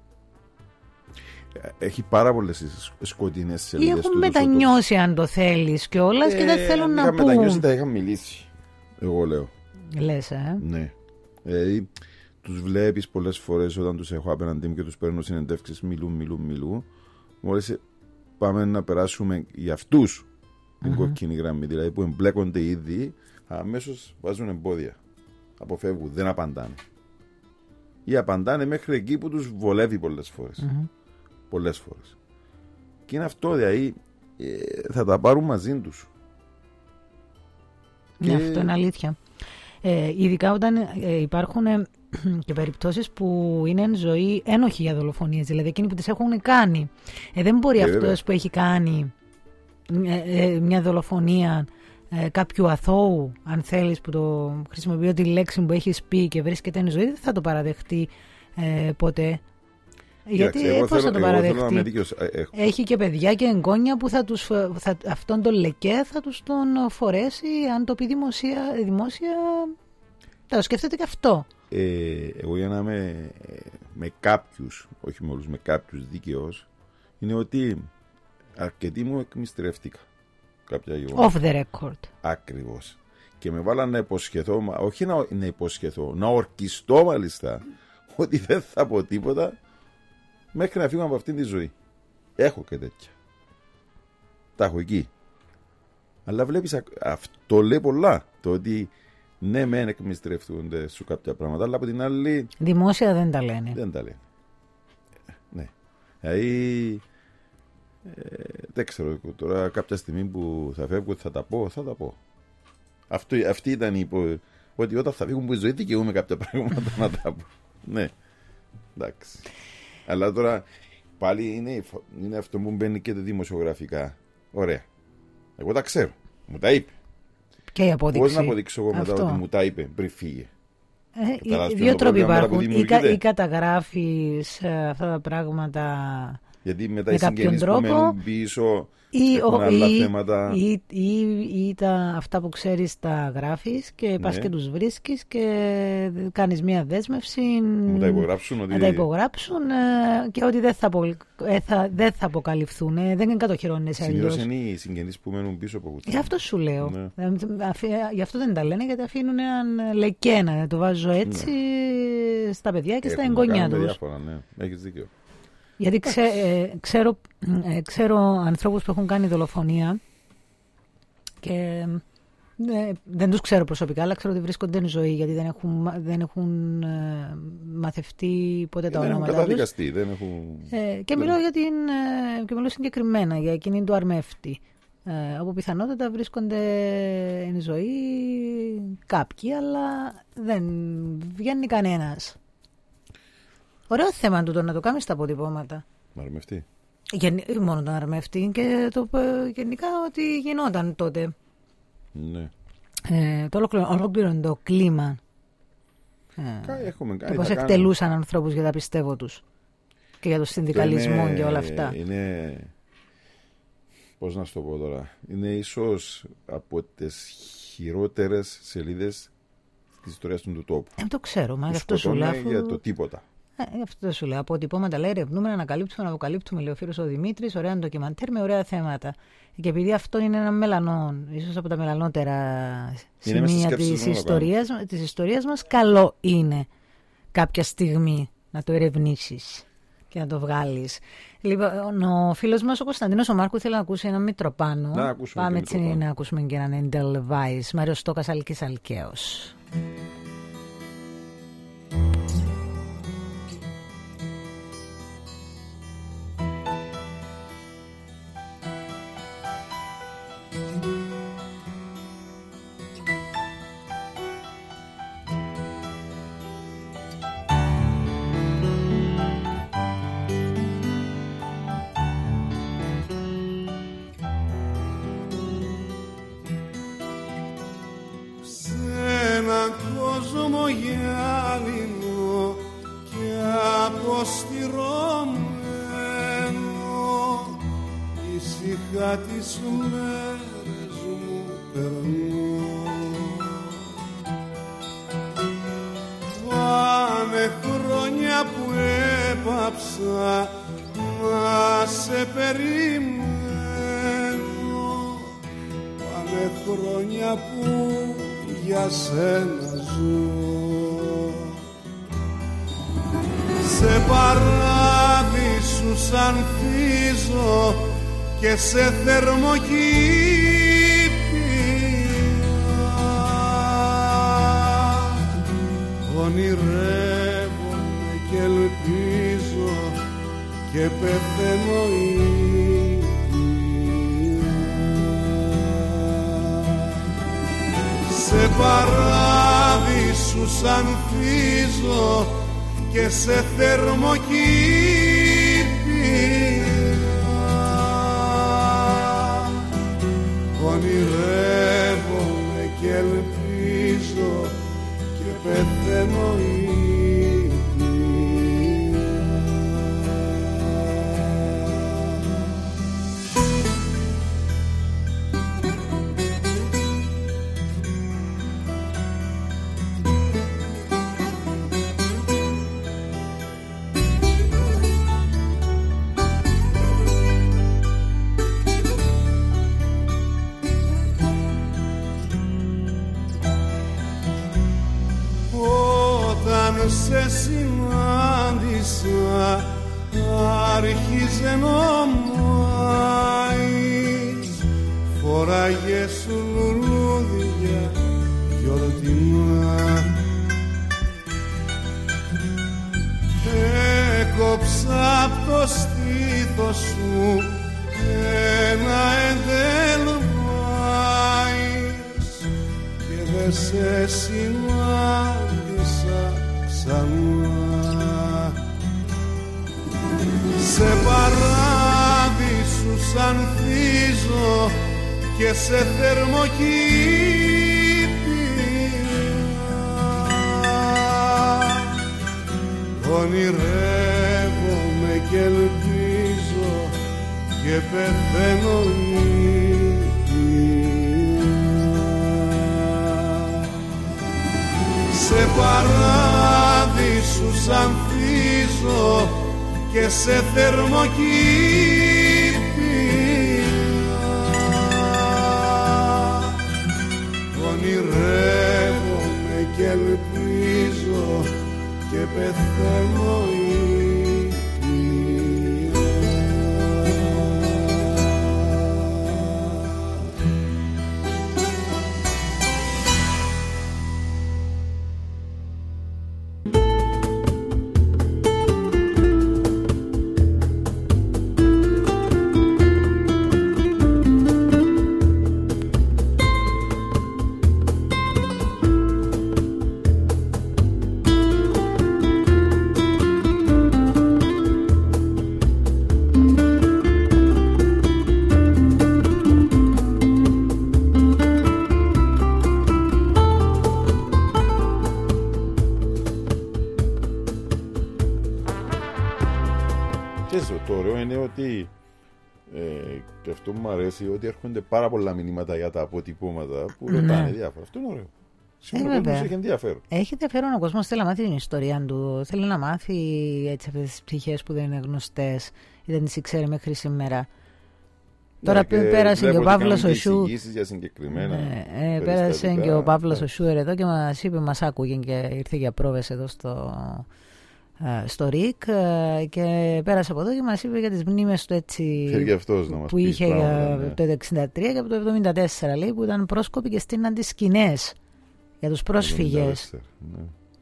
Έχει πάρα πολλές σκοτεινές σελίδες. Ή έχουν μετανιώσει αν το θέλεις κιόλας ε, και δεν θέλουν να πούν. Είχα μετανιώσει, τα είχα μιλήσει. Εγώ λέω. Λες, ε. Ναι. Δηλαδή, τους βλέπεις πολλές φορές όταν τους έχω απέναντί μου και τους παίρνω συνεντεύξεις, μιλούν, μιλούν, μιλούν. Μόλις πάμε να περάσουμε για αυτούς mm-hmm. την κόκκινη γραμμή, δηλαδή που εμπλέκονται ήδη, αμέσως βάζουν εμπόδια. Αποφεύγουν, δεν απαντάνε. Ή απαντάνε μέχρι εκεί που τους βολεύει πολλές φορές. Mm-hmm. Πολλές φορές. Και είναι αυτό, δηλαδή ε, θα τα πάρουν μαζί τους. Ναι, και... αυτό είναι αλήθεια. Ε, ειδικά όταν ε, υπάρχουν ε, και περιπτώσεις που είναι εν ζωή ένοχοι για δολοφονίες, δηλαδή εκείνοι που τις έχουν κάνει. Ε, δεν μπορεί ε, αυτός βέβαια. που έχει κάνει ε, ε, μια δολοφονία ε, κάποιου αθώου, αν θέλεις, που το χρησιμοποιώ τη λέξη που έχεις πει και βρίσκεται εν ζωή, δεν θα το παραδεχτεί ε, ποτέ. Γιατί Κοίταξε, πώς θα το παραδεχτεί. Δίκαιος, έχω. Έχει και παιδιά και εγγόνια που θα τους, θα, αυτόν τον λεκέ θα τους τον φορέσει, αν το πει δημοσία, δημόσια, θα το σκέφτεται και αυτό. Ε, εγώ για να είμαι με κάποιους, όχι με όλους, με κάποιους δίκαιος, είναι ότι αρκετοί μου εκμυστηρεύτηκα κάποια γεγονότα. Off the record. Ακριβώς. Και με βάλαν να υποσχεθώ, όχι να, να υποσχεθώ, να ορκιστώ μάλιστα ότι δεν θα πω τίποτα μέχρι να φύγω από αυτήν τη ζωή. Έχω και τέτοια. Τα έχω εκεί. Αλλά βλέπεις, αυτό λέει πολλά. Το ότι ναι, μεν εκμυστρευτούνται σου κάποια πράγματα, αλλά από την άλλη. Δημόσια δεν τα λένε. Δεν τα λένε. Ναι. Δηλαδή. Ε, δεν ξέρω. Τώρα κάποια στιγμή που θα φεύγω, θα τα πω, θα τα πω. Αυτό, αυτή ήταν η υπο... ότι όταν θα φύγουν από τη ζωή δικαιούμαι κάποια πράγματα να τα πω. Ναι. Εντάξει. Αλλά τώρα πάλι είναι, είναι αυτό που μπαίνει και τα δημοσιογραφικά. Ωραία. Εγώ τα ξέρω. Μου τα είπε. Και η απόδειξη. Πώς να αποδείξω εγώ μετά ότι μου τα είπε πριν φύγει. Ε, δύο τρόποι υπάρχουν. Ή, κα, ή καταγράφεις αυτά τα πράγματα. Γιατί μετά οι συγγενείς που μένουν πίσω ή, έχουν ο, άλλα ή, θέματα. Ή, ή, ή τα, αυτά που ξέρεις τα γράφεις και ναι. πας και τους βρίσκεις και κάνεις μία δέσμευση. Μου τα υπογράψουν. Ότι... Να τα υπογράψουν και ότι δεν θα, απο, ε, θα, δεν θα αποκαλυφθούν. Ε, δεν κατοχυρώνεσαι αλλιώς. Συνήθως είναι οι συγγενείς που μένουν πίσω από κουτί. Γι' αυτό σου λέω. Ναι. Αφή, γι' αυτό δεν τα λένε, γιατί αφήνουν έναν λεκένα. Το βάζω έτσι ναι. στα παιδιά και Έχουν στα εγγόνια τους. Διάφορα, ναι. Έχεις δίκιο. Γιατί ξέ, ε, ξέρω, ε, ξέρω ανθρώπους που έχουν κάνει δολοφονία και ε, δεν τους ξέρω προσωπικά, αλλά ξέρω ότι βρίσκονται εν ζωή, γιατί δεν έχουν, δεν έχουν ε, μαθευτεί ποτέ τα δεν ονόματα έχουν καταδικαστεί, δεν έχουν... Ε, και, μιλώ για την, ε, και μιλώ συγκεκριμένα για εκείνη του αρμεύτη. Ε, όπου πιθανότατα βρίσκονται εν ζωή κάποιοι, αλλά δεν βγαίνει κανένας. Ωραίο θέμα τούτο να το κάνεις στα αποτυπώματα. Αρμευτή. Γεν, μόνο τον αρμευτή και το, γενικά ότι γινόταν τότε. Ναι. Ε, το ολόκληρο, ολόκληρο το κλίμα. Ε, Έχουμε, και πώς εκτελούσαν κάνουμε. ανθρώπους για τα πιστεύω τους. Και για το συνδικαλισμό είναι, και όλα αυτά. Είναι, πώς να σου το πω τώρα, είναι ίσως από τις χειρότερες σελίδες της ιστορίας του τόπου. Ε, το ξέρω, μα γι' αυτό σου λέω. Για το τίποτα. Ε, αυτό σου λέω. Αποτυπώματα λέει ερευνούμε, να ανακαλύψουμε, να αποκαλύπτουμε. Λέει ο Φύρος ο Δημήτρης, ωραία ντοκιμαντέρ με ωραία θέματα. Και επειδή αυτό είναι ένα μελανό, ίσως από τα μελανότερα σημεία της ιστορίας, της ιστορίας μας, καλό είναι κάποια στιγμή να το ερευνήσεις και να το βγάλεις. Λοιπόν, ο φίλος μας ο Κωνσταντίνος ο Μάρκου θέλει να ακούσει ένα Μητροπάνο. Να Πάμε έτσι να ακούσουμε και έναν Edelweiss. Μάριος Στόκας, Αλκής Αλκαίος. Ένα ήσυχα τις μέρες μου περνώ. Πάνε χρόνια που έπαψα να σε περιμένω. Πάνε χρόνια που για σένα ζω. Σε παράδεισους ανθίζω και σε θερμοκήπια. Ονειρεύομαι και ελπίζω και πεθαίνω ίδια. Σε παράδεισους ανθίζω και σε θερμοκήπια. Ονειρεύομαι και ελπίζω και πεθαίνω ίδια. Σε συνάντησα άρχιζε ο Μάης, φοράγες λουλούδια γιορτινά. Έκοψα απ' το στήθος σου ένα εντελβάης και δε σε συνάντησα ξανά. Σε παράδεισους ανθίζω και σε θερμοκήπια. Ονειρεύομαι και ελπίζω και πεθαίνω ίδια. Σε παράδεισους ανθίζω και σε θερμοκήπια. Ονειρεύομαι και ελπίζω και πεθαίνω ίδια. Το ωραίο είναι ότι ε, και αυτό μου αρέσει ότι έρχονται πάρα πολλά μηνύματα για τα αποτυπώματα που ρωτάνε ναι. διάφορα. Αυτό είναι ωραίο. Σήμερα ο κόσμος έχει ενδιαφέρον. Έχει ενδιαφέρον ο κόσμος, θέλει να μάθει την ιστορία του. Θέλει να μάθει έτσι αυτές τις ψυχές που δεν είναι γνωστές ή δεν τις ξέρει μέχρι σήμερα. Ναι, τώρα που πέρασε και ο Παύλος ο Σού. Για συγκεκριμένα ναι, ε, πέρασε και ο Παύλος ο Σούερ εδώ και μας είπε, μας άκουγε και ήρθε για πρόβες εδώ στο. στο ΡΙΚ και πέρασε από εδώ και μας είπε για τις μνήμες του έτσι που είχε πράγμα, ναι. το εξήντα τρία και από το εβδομήντα τέσσερα λέει, που ήταν πρόσκοποι και στείναν τις σκηνές για τους πρόσφυγες. Ναι.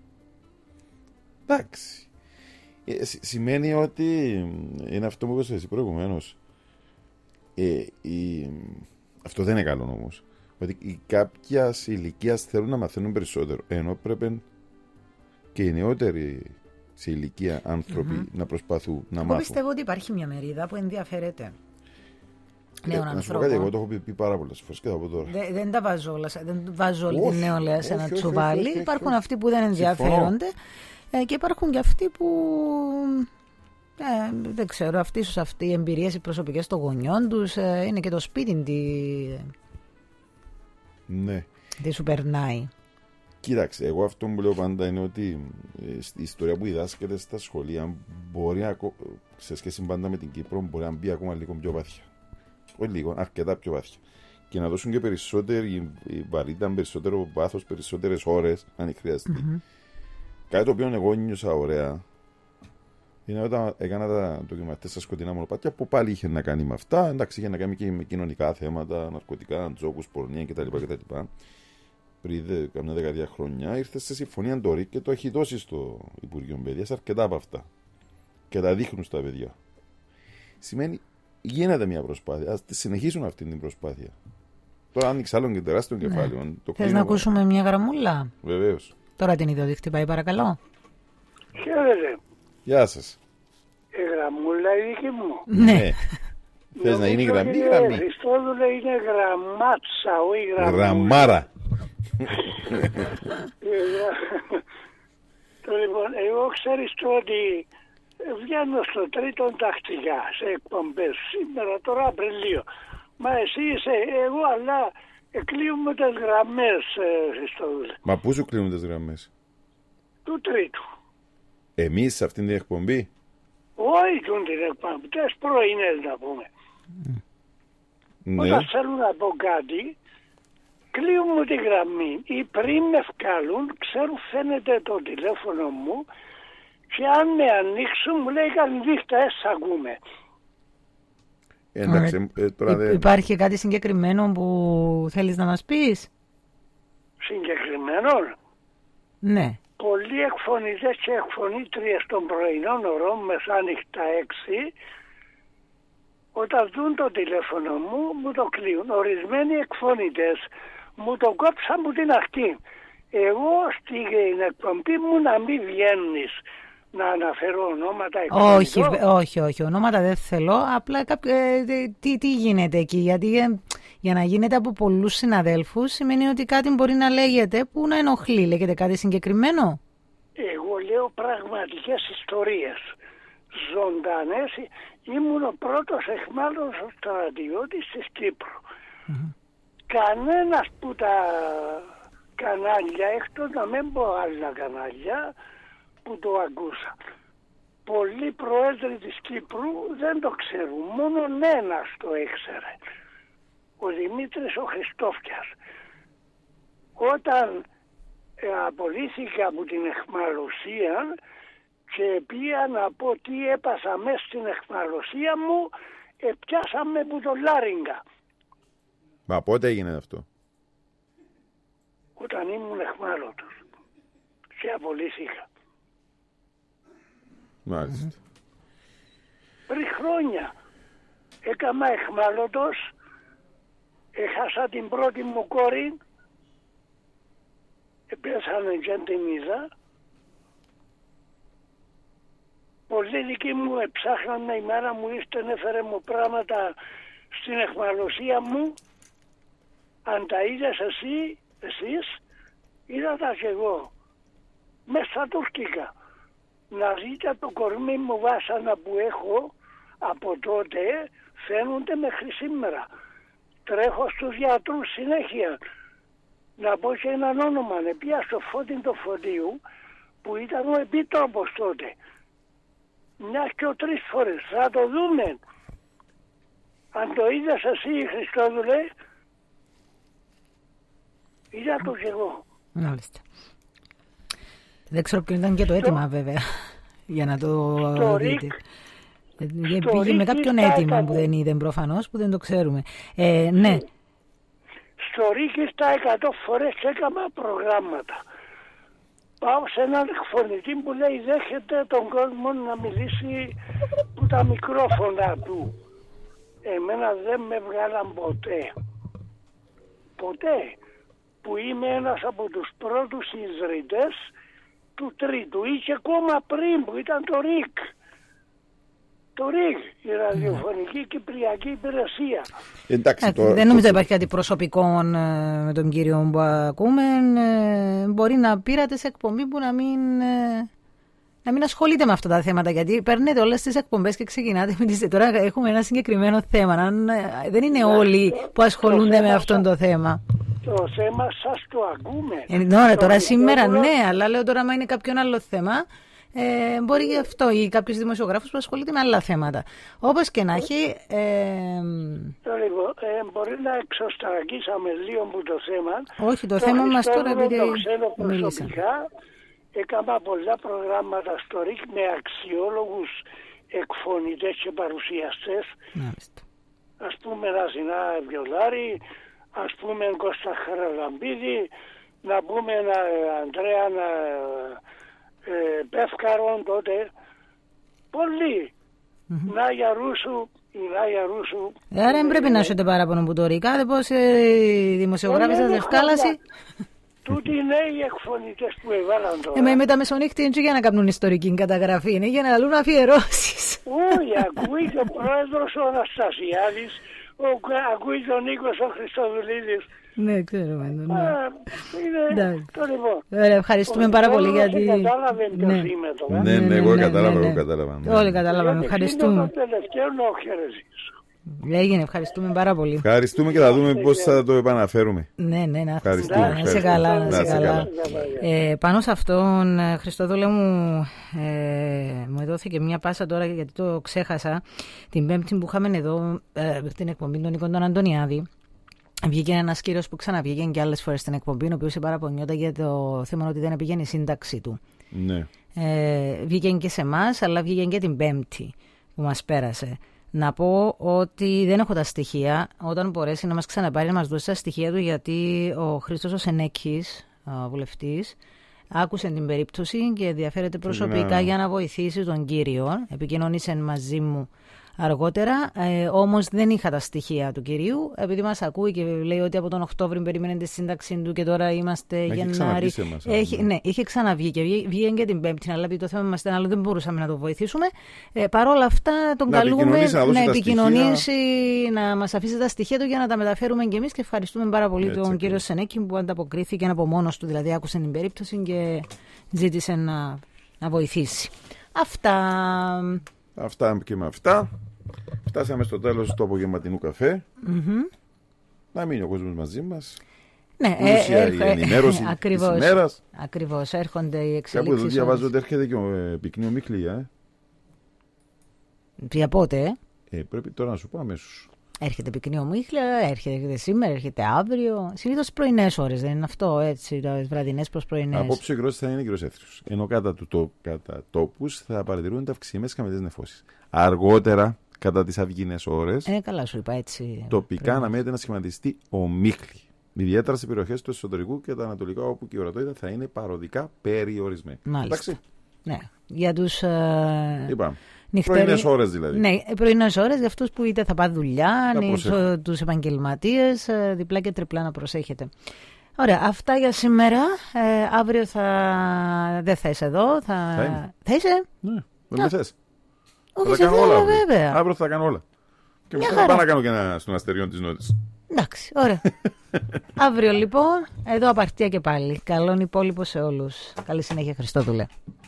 Εντάξει. Ε, σημαίνει ότι είναι αυτό που είπες εσύ προηγουμένως. Ε, η... Αυτό δεν είναι καλό όμως. Ότι οι κάποιες ηλικίας θέλουν να μαθαίνουν περισσότερο, ενώ πρέπει και οι νεότεροι σε ηλικία άνθρωποι mm-hmm. να προσπαθούν να εγώ μάθουν. Εγώ πιστεύω ότι υπάρχει μια μερίδα που ενδιαφέρεται νέων ε, ανθρώπων. Κάτι, εγώ το έχω πει, πει πάρα πολλές φορές και θα πω τώρα. Δε, δεν τα βάζω όλα, δεν βάζω όλη την νεολαία σε ένα τσουβάλι. Όχι, όχι, υπάρχουν όχι, αυτοί που δεν ενδιαφέρονται ε, και υπάρχουν και αυτοί που Ε, δεν ξέρω, αυτή, ίσως αυτή οι εμπειρίες οι προσωπικές των γονιών τους ε, είναι και το σπίτι τι, ναι. τι σου περνάει. Κοίταξε, εγώ αυτό που λέω πάντα είναι ότι ε, η ιστορία που διδάσκεται στα σχολεία μπορεί να, σε σχέση πάντα με την Κύπρο μπορεί να μπει ακόμα λίγο πιο βάθια. Όχι λίγο, αρκετά πιο βάθια. Και να δώσουν και περισσότερη βαρύτητα, περισσότερο βάθος, περισσότερες ώρες αν χρειαστεί. Mm-hmm. Κάτι το οποίο εγώ νιώσα ωραία είναι όταν έκανα τα ντοκιμαντέρ στα σκοτεινά μονοπάτια που πάλι είχε να κάνει με αυτά. Εντάξει, είχε να κάνει και με κοινωνικά θέματα, ναρκωτικά, τζόκους, πορνεία κτλ. κτλ. Πριν καμιά δεκαετία χρόνια ήρθε σε συμφωνία το ΡΙΚ και το έχει δώσει στο Υπουργείο Παιδείας αρκετά από αυτά. Και τα δείχνουν στα παιδιά. Σημαίνει γίνεται μια προσπάθεια. Ας τη συνεχίσουν αυτή την προσπάθεια. Τώρα άνοιξε άλλον και τεράστιο ναι. κεφάλαιο. Θες να ακούσουμε μια γραμμούλα? Βεβαίως. Τώρα την ιδιότητα χτυπάει, παρακαλώ. Χαίρετε. Γεια σας. Η γραμμούλα η δική μου. Ναι. ναι. Θες να είναι η γραμμή ή γραμμή? Χριστόδουλε είναι γραμμάτσα, όχι γραμμούλα. Γραμμάρα. Λοιπόν, εγώ ξέρεις το ότι βγαίνω στο τρίτο τακτικά σε εκπομπές σήμερα, τώρα Απριλίο. Μα εσύ είσαι εγώ, αλλά κλείουμε τις γραμμές, Χριστόδουλε. Μα πού σου κλείνουν τις γραμμές? Του τρίτου. Εμείς σε αυτήν την εκπομπή? Όχι την εκπομπή, τις πρωινές να πούμε. Ναι. Όταν θέλουν να πω κάτι, κλείουν τη γραμμή ή πριν με βγάλουν, ξέρουν φαίνεται το τηλέφωνο μου και αν με ανοίξουν μου λέει καλή νύχτα, έσαι ακούμε. Εντάξει, ε, τώρα δεν... Υπάρχει κάτι συγκεκριμένο που θέλεις να μας πεις? Συγκεκριμένο? Ναι. Πολλοί εκφωνητές και εκφωνήτριες των πρωινών ωρών μεσάνυχτα έξι, όταν δουν το τηλέφωνο μου, μου το κλείουν. Ορισμένοι εκφωνητές μου το κόψαν από την αρχή. Εγώ στην εκπομπή μου να μην βγαίνεις να αναφέρω ονόματα εκφωνητών. Όχι, όχι, όχι, ονόματα δεν θέλω. Απλά κάποιο, ε, τι, τι γίνεται εκεί, γιατί ε, για να γίνεται από πολλούς συναδέλφους σημαίνει ότι κάτι μπορεί να λέγεται που να ενοχλεί. Λέγεται κάτι συγκεκριμένο? Εγώ λέω πραγματικές ιστορίες. Ζωντανές. Ήμουν ο πρώτος εχμάλωτος στρατιώτης της Κύπρου. Mm-hmm. Κανένας που τα κανάλια, εκτός να μην πω άλλα κανάλια, που το ακούσα. Πολλοί πρόεδροι της Κύπρου δεν το ξέρουν. Μόνο ένας το ήξερε. Ο Δημήτρης ο Χριστόφιας. Όταν ε, απολύθηκα από την εχμαλωσία και πήγα να πω τι έπασα μέσα στην εχμαλωσία μου, ε, πιάσαμε από το Λάριγκα. Μα πότε έγινε αυτό? Όταν ήμουν εχμάλωτος και απολύθηκα. Μάλιστα. Πριν χρόνια έκανα εχμάλωτος, έχασα την πρώτη μου κόρη, πέσανε και την είδα. Πολλοί δικοί μου εψάχναν η μέρα μου ήρθε, έφερε μου πράγματα στην εχμαλωσία μου. Αν τα είδες εσύ, εσείς, είδα τα και εγώ. Μες στα τουρκικά. Να δείτε το κορμί μου βάσανα που έχω από τότε φαίνονται μέχρι σήμερα. Τρέχω στους γιατρούς συνέχεια. Να πω και έναν όνομα, ναι, πια στο Φώτιν το Φωτίου που ήταν ο επίτροπος τότε. Μια και ο τρεις φορές. Θα το δούμε. Αν το είδες εσύ, Χριστόδουλε, είδα το και εγώ. Μάλιστα. Δεν ξέρω ποιο ήταν και το αίτημα στο... βέβαια, για να το στο δείτε. Ρίκ, πήγε με κάποιον αίτημα που δεν είδε προφανώς, που δεν το ξέρουμε. Ε, ναι. Στο Ρίκ στα εκατό φορές έκανα προγράμματα. Πάω σε έναν εκφωνητή που λέει δέχεται τον κόσμο να μιλήσει που τα μικρόφωνα του. Εμένα δεν με βγάλαν ποτέ. Ποτέ. Που είμαι ένας από τους πρώτους ιδρυτές του τρίτου ή και ακόμα πριν που ήταν το ΡΙΚ. Το ΡΙΚ, η ραδιοφωνική κυπριακή υπηρεσία. Εντάξει, το, δεν νομίζω το... υπάρχει κάτι προσωπικό με τον κύριο που ακούμε. Μπορεί να πήρατε σε εκπομπή που να μην να μην ασχολείται με αυτά τα θέματα, γιατί παίρνετε όλες τις εκπομπές και ξεκινάτε με τις. Τώρα έχουμε ένα συγκεκριμένο θέμα. Αν, δεν είναι ναι, όλοι το, που ασχολούνται με αυτό το θέμα. Το θέμα σας το ακούμε. Ε, τώρα, τώρα σήμερα ναι, αλλά λέω τώρα, άμα είναι κάποιο άλλο θέμα. Ε, μπορεί γι' αυτό ή κάποιος δημοσιογράφος που ασχολείται με άλλα θέματα. Όπως και να έχει. Ε, λοιπόν, ε, μπορεί να εξωστραγγίσαμε λίγο που το θέμα. Όχι, το, το θέμα μας τώρα επειδή το ξέρω προσωπικά. Έκανα πολλά προγράμματα στο ΡΙΚ με αξιόλογους εκφωνητές και παρουσιαστές. Μάλιστα. Ας πούμε Ραζινά Βιολάρη, ας πούμε Κώστα Χαραλαμπίδη, να πούμε ένα Ανδρέα να, ε, Πεύκαρον τότε. Πολλοί. Mm-hmm. Νάγια Ρούσου, η Νάγια Ρούσου. Άρα δεν πρέπει να έχετε παράπονο που το ΡΙΚ, δεν πως οι δημοσιογράφοι σας ευκάλαση. Τούτοι οι νέοι εκφωνητές που έβαλαν τώρα. Ε, με τα μεσονύχτη είναι για να κάνουν ιστορική καταγραφή, είναι για να λούν αφιερώσεις. Όχι, ακούει και ο πρόεδρος ο Αναστασιάδης, ο, ακούει τον Νίκος ο Χριστοδουλίδης. Ναι, ξέρουμε. Ναι. Α, είναι το λοιπόν. Ωραία, ευχαριστούμε πάρα πολύ γιατί. Κατάλαβε ποιος ναι. είμαι τώρα. Ναι, ναι, εγώ κατάλαβα, εγώ κατάλαβα. Όλοι καταλάβαμε, ευχαριστούμε. Το τελευταίο να χαιρετήσω. Έγινε, ευχαριστούμε πάρα πολύ. Ευχαριστούμε και θα δούμε πώς θα το επαναφέρουμε. Ναι, ναι, να ευχαριστούμε. είσαι καλά, να είσαι καλά. Ε, πάνω σε αυτόν, Χριστόδουλε μου, ε, μου δόθηκε μια πάσα τώρα γιατί το ξέχασα. Την Πέμπτη που είχαμε εδώ ε, την εκπομπή των Νίκων τον Αντωνιάδη. Βγήκε ένας κύριος που ξαναβγήκε και άλλες φορές στην εκπομπή, ο οποίος παραπονιόταν για το θέμα ότι δεν πήγαινε η σύνταξη του. Ναι. Ε, βγήκε και σε εμάς, αλλά βγήκε και την Πέμπτη που μας πέρασε. Να πω ότι δεν έχω τα στοιχεία. Όταν μπορέσει να μας ξαναπάρει, να μας δώσει τα στοιχεία του, γιατί ο Χρήστος ο Σενέκης, ο βουλευτής, άκουσε την περίπτωση και ενδιαφέρεται προσωπικά να... για να βοηθήσει τον κύριο. Επικοινωνήσε μαζί μου αργότερα, ε, όμως δεν είχα τα στοιχεία του κυρίου, επειδή μας ακούει και λέει ότι από τον Οκτώβριο περίμενε τη σύνταξη του και τώρα είμαστε Γενάρη. Έχει, ναι, είχε ξαναβγεί και βγήκε και την Πέμπτη, αλλά επειδή το θέμα μας ήταν άλλο, δεν μπορούσαμε να το βοηθήσουμε. Ε, Παρ' όλα αυτά τον να καλούμε να, να επικοινωνήσει, να μας αφήσει τα στοιχεία του για να τα μεταφέρουμε και εμείς και ευχαριστούμε πάρα πολύ έτσι, τον έτσι. κύριο Σενέκη που ανταποκρίθηκε από μόνος του, δηλαδή άκουσε την περίπτωση και ζήτησε να, να βοηθήσει. Αυτά. Αυτά και με αυτά. Φτάσαμε στο τέλος του απογευματινού καφέ. Mm-hmm. Να μείνει ο κόσμος μαζί μας. Ναι, Ούσια ε, η ενημέρωση ε, της ημέρας. Ακριβώς, έρχονται οι εξελίξεις. Κάπου εδώ διαβάζω ότι έρχεται και ο ε, πυκνή ομίχλη. Ε. Για πότε, ε? ε? Πρέπει τώρα να σου πω αμέσως. Έρχεται πυκνή ομίχλη, έρχεται, έρχεται σήμερα, έρχεται αύριο. Συνήθως πρωινές ώρες, δεν είναι αυτό, έτσι, βραδινές προς πρωινές. Απόψε ο καιρός θα είναι καιρός έθριος. Ενώ κατά, του, το, κατά τόπους θα παρατηρούνται αυξημένες χαμηλές νεφώσεις. Αργότερα, κατά τις αυγινές ώρες, ε, καλά σου είπα, έτσι, τοπικά αναμένεται να σχηματιστεί ομίχλη. Ιδιαίτερα σε περιοχές του εσωτερικού και τα ανατολικά, όπου και η ορατότητα θα είναι παροδικά περιορισμένη. Μάλιστα. Εντάξει. Ναι. Για τους. Ε... Είπα. Πρωινές ώρες δηλαδή. Ναι, πρωινές ώρες για αυτούς που είτε θα πάνε δουλειά, τους επαγγελματίες, διπλά και τριπλά να προσέχετε. Ωραία, αυτά για σήμερα. Ε, αύριο θα... δεν θα είσαι εδώ. Θα, θα, θα είσαι. Ναι, δεν με θες. Όχι, θα κάνω όλα αύριο. Βέβαια. Αύριο θα κάνω όλα. Και μετά θα πάω να κάνω και ένα στον αστεριών της νότης. Εντάξει, ωραία. Αύριο λοιπόν, εδώ απαρτία και πάλι. Καλόν υπόλοιπο σε όλους. Καλή συνέχεια, Χριστόδουλε.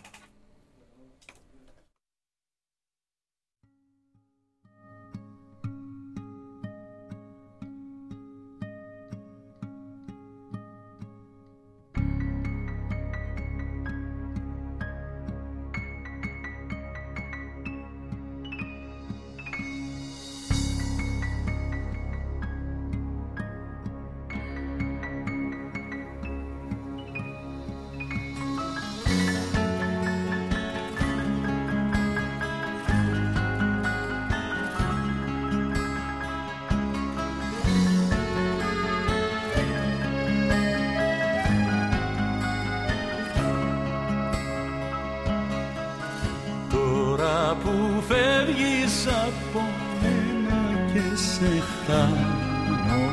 Που φεύγεις από μένα και σε χάνω,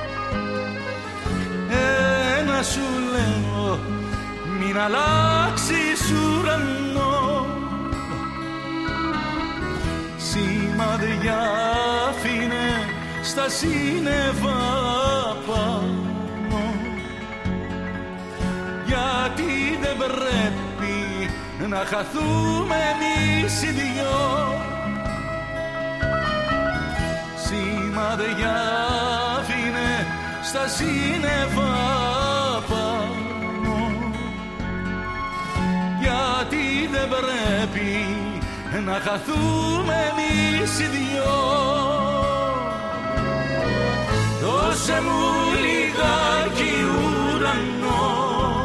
ένα σου λέω, μην αλλάξεις ουρανό. Σημαδιά αφήνε στα σύννεφα πάνω, γιατί δεν πρέπει να χαθούμε εμείς οι δυο. Σημαδιά άφηνε στα σύννεφα πάνω, γιατί δεν πρέπει να χαθούμε εμείς οι δυο. Δώσε μου λιγάκι ουρανό,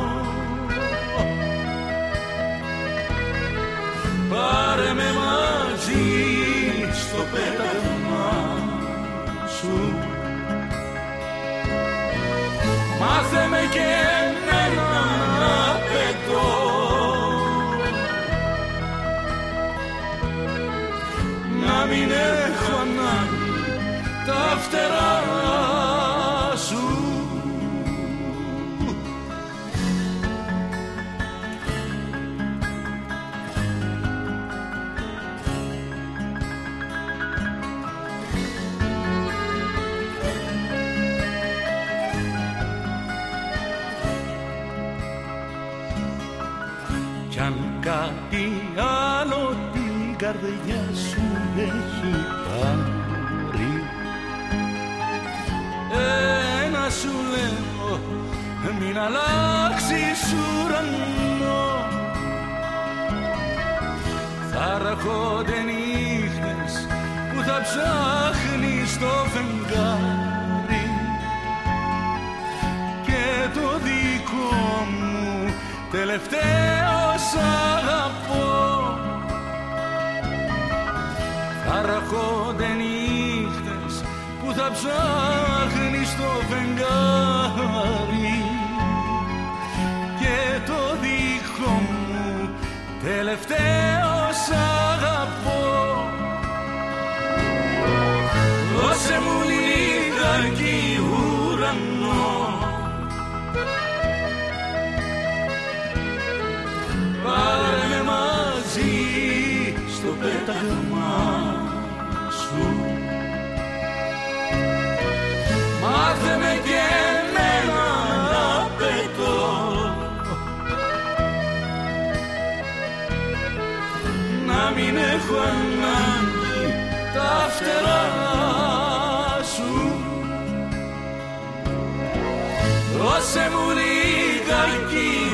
πάρε με μαζί στο πέταγμα σου, μάθε με και εμένα να πετώ, να μην έχω ανάγκη τα φτερά σου. Κι αν κάτι άλλο την καρδιά σου έχει πάρει, ένα σου λέω, μην αλλάξεις ουρανό. Θα έρχονται νύχτες που θα ψάχνεις το φεγγάρι και το δικό μου τελευταίο σ' αγαπώ. Θα έρχονται νύχτες που θα ψάχνεις το φεγγάρι και το δικό μου τελευταίο σ' αγαπώ. Δώσε μου λιγάκι ουρανό, πάρε με μαζί στο πέταγμα σου, μάθε με και εμένα να πετώ, να μην έχω ανάγκη τα φτερά σου. Δώσε μου λιγάκι